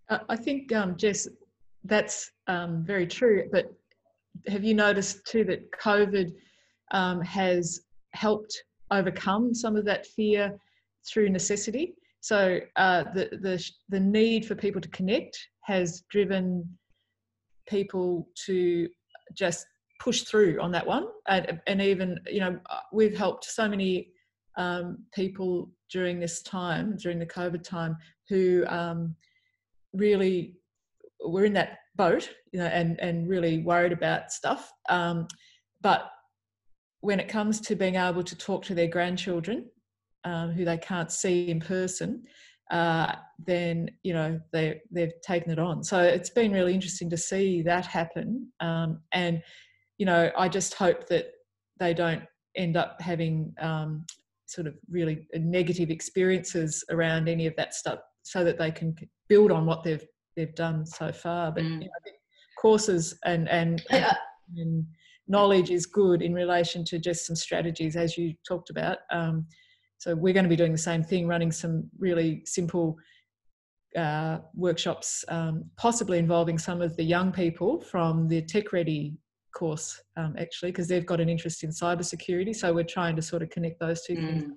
Uh, I think, um, Jess, that's um, very true. But have you noticed too that COVID um, has helped overcome some of that fear through necessity? So uh, the, the, the need for people to connect has driven people to just push through on that one. And, and even, you know, we've helped so many um, people during this time, during the COVID time, who um, really were in that boat, you know, and, and really worried about stuff. Um, but when it comes to being able to talk to their grandchildren, um, who they can't see in person, uh, then, you know, they, they've taken it on. So it's been really interesting to see that happen. Um, and, you know, I just hope that they don't end up having um, sort of really negative experiences around any of that stuff, so that they can build on what they've they've done so far. But mm. you know, I think courses and and, yeah. and knowledge is good in relation to just some strategies, as you talked about. Um, so we're going to be doing the same thing, running some really simple uh, workshops, um, possibly involving some of the young people from the Tech Ready course, um, actually, because they've got an interest in cybersecurity. So we're trying to sort of connect those two mm. things.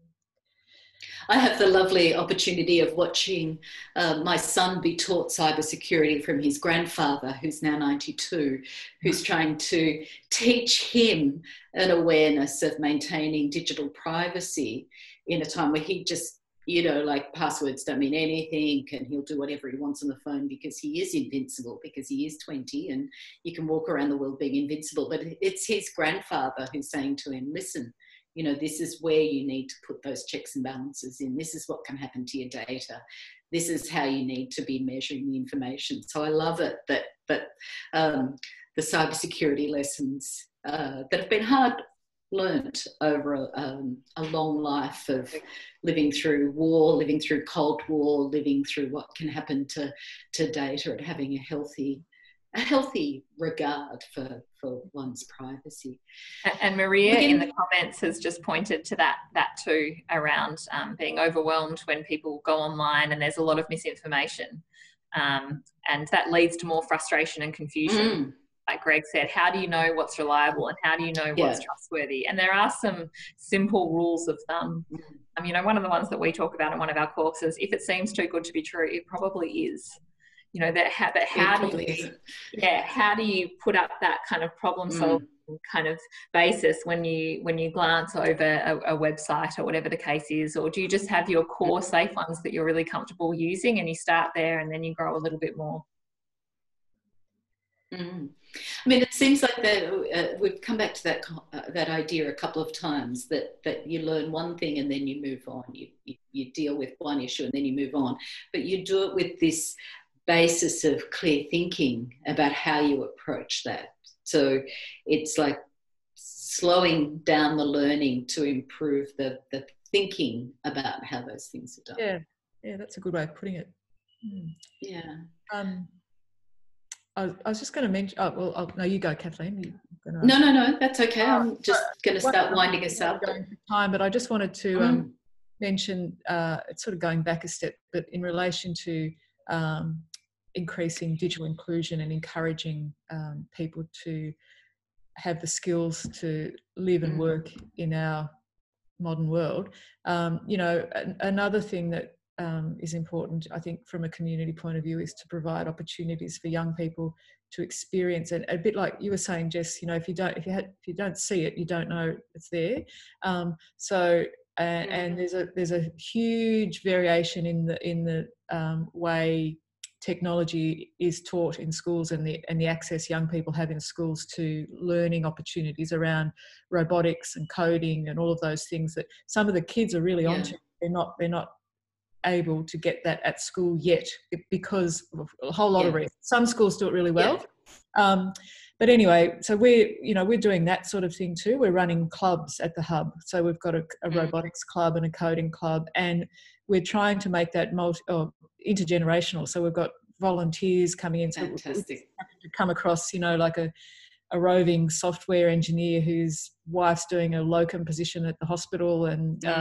I have the lovely opportunity of watching uh, my son be taught cybersecurity from his grandfather, who's now ninety-two, who's trying to teach him an awareness of maintaining digital privacy in a time where he just, you know, like passwords don't mean anything and he'll do whatever he wants on the phone because he is invincible, because he is twenty and you can walk around the world being invincible. But it's his grandfather who's saying to him, listen, you know, this is where you need to put those checks and balances in. This is what can happen to your data. This is how you need to be measuring the information. So I love it that, that um, the cybersecurity lessons uh, that have been hard learnt over a, um, a long life of living through war, living through Cold War, living through what can happen to, to data, and having a healthy a healthy regard for, for one's privacy. And Maria Again, in the comments has just pointed to that that too, around um, being overwhelmed when people go online and there's a lot of misinformation. Um, and that leads to more frustration and confusion. Mm. Like Greg said, how do you know what's reliable and how do you know what's yeah. trustworthy? And there are some simple rules of thumb. Mm. Um, you know, one of the ones that we talk about in one of our courses, if it seems too good to be true, it probably is. You know, that how, but how do you, yeah, how do you put up that kind of problem solving mm. kind of basis when you when you glance over a, a website or whatever the case is? Or do you just have your core safe ones that you're really comfortable using and you start there and then you grow a little bit more? Mm. I mean, it seems like that uh, we've come back to that uh, that idea a couple of times, that that you learn one thing and then you move on. You, you you deal with one issue and then you move on, but you do it with this basis of clear thinking about how you approach that. So it's like slowing down the learning to improve the, the thinking about how those things are done. Yeah, yeah, that's a good way of putting it. Mm. Yeah. Um, I, I was just going to mention, oh, well, I'll, no, you go, Kathleen. You gonna, no, no, no, that's okay. I'm just going to start winding us up. Going for time, but I just wanted to um, mm. mention, uh, it's sort of going back a step, but in relation to um, increasing digital inclusion and encouraging um, people to have the skills to live and work in our modern world. Um, you know, an, another thing that um, is important, I think, from a community point of view, is to provide opportunities for young people to experience, and a bit like you were saying, Jess, you know, if you don't, if you, had, if you don't see it, you don't know it's there. Um, so, and, and there's a there's a huge variation in the in the um, way technology is taught in schools, and the and the access young people have in schools to learning opportunities around robotics and coding and all of those things that some of the kids are really yeah. onto. They're not they're not able to get that at school yet because of a whole lot yeah. of reasons. Some schools do it really well. Yeah. Um, but anyway, so we're, you know, we're doing that sort of thing too. We're running clubs at the hub. So we've got a, a robotics club and a coding club, and we're trying to make that multi, oh, intergenerational. So we've got volunteers coming in. So Fantastic. To come across, you know, like a, a roving software engineer whose wife's doing a locum position at the hospital, and mm. um,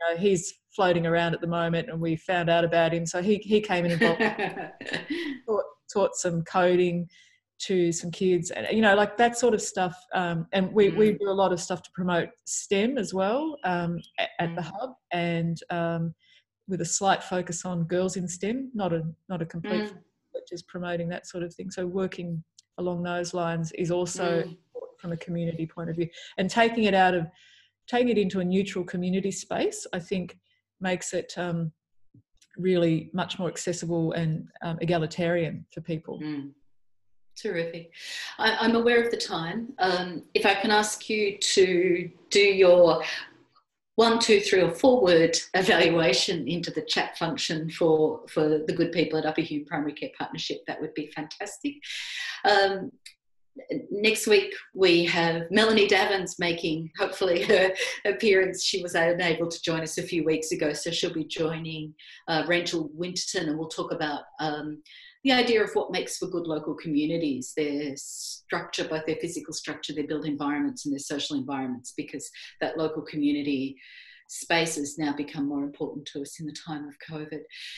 know, he's floating around at the moment, and we found out about him. So he he came and involved, taught, taught some coding to some kids, and you know, like that sort of stuff. Um, and we Mm. we do a lot of stuff to promote STEM as well um, at, at Mm. the hub, and um, with a slight focus on girls in STEM, not a not a complete, Mm. but just promoting that sort of thing. So working along those lines is also Mm. important from a community point of view, and taking it out of taking it into a neutral community space, I think makes it um, really much more accessible and um, egalitarian for people. Mm. Terrific. I, I'm aware of the time. Um, if I can ask you to do your one, two, three or four word evaluation into the chat function for, for the good people at Upper Hume Primary Care Partnership, that would be fantastic. Um, next week we have Melanie Davins making hopefully her appearance. She was unable to join us a few weeks ago, so she'll be joining uh, Rachel Winterton, and we'll talk about um, the idea of what makes for good local communities, their structure, both their physical structure, their built environments and their social environments, because that local community space has now become more important to us in the time of COVID.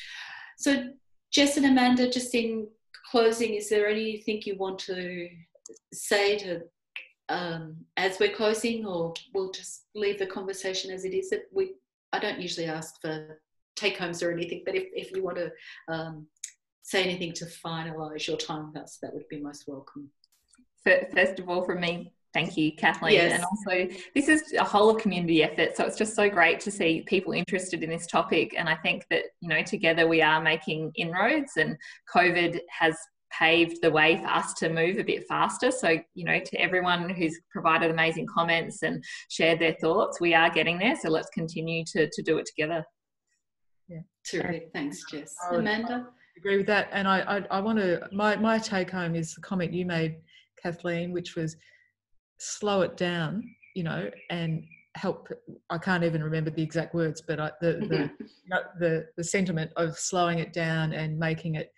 So Jess and Amanda, just in closing, is there anything you want to say to um, as we're closing, or we'll just leave the conversation as it is? That we, I don't usually ask for take homes or anything, but if, if you want to um, say anything to finalise your time with us, that would be most welcome. First of all, from me, thank you, Kathleen. Yes. And also, this is a whole of community effort, so it's just so great to see people interested in this topic. And I think that, you know, together we are making inroads, and COVID has paved the way for us to move a bit faster. So, you know, to everyone who's provided amazing comments and shared their thoughts, we are getting there. So let's continue to, to do it together. Yeah. Terrific. Thanks, Jess. I would- Amanda? I agree with that, and I I, I want to my my take home is the comment you made, Kathleen, which was slow it down, you know, and help. I can't even remember the exact words, but I, the the, you know, the the sentiment of slowing it down and making it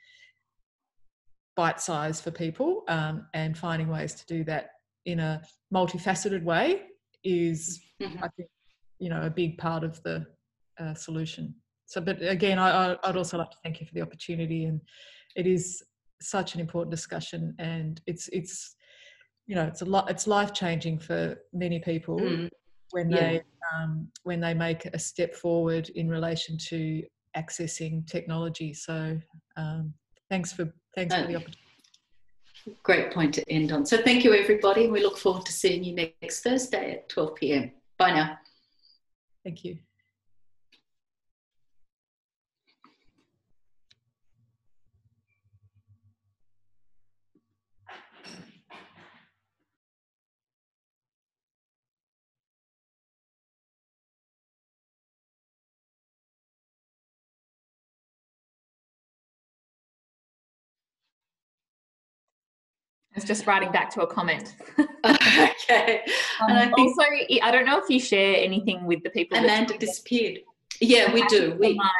bite-sized for people, um, and finding ways to do that in a multifaceted way is, Mhm. I think, you know, a big part of the uh, solution. So, but again, I, I, I'd also like to thank you for the opportunity, and it is such an important discussion, and it's it's you know it's a lot it's life changing for many people Mm. when Yeah. they um, when they make a step forward in relation to accessing technology. So, um, thanks for thanks for the Uh, opportunity. Great point to end on. So thank you, everybody. We look forward to seeing you next Thursday at twelve p m. Bye now. Thank you. It's just writing back to a comment. Okay. Um, And I think also, I don't know if you share anything with the people. that- Amanda disappeared. Yeah, we do. We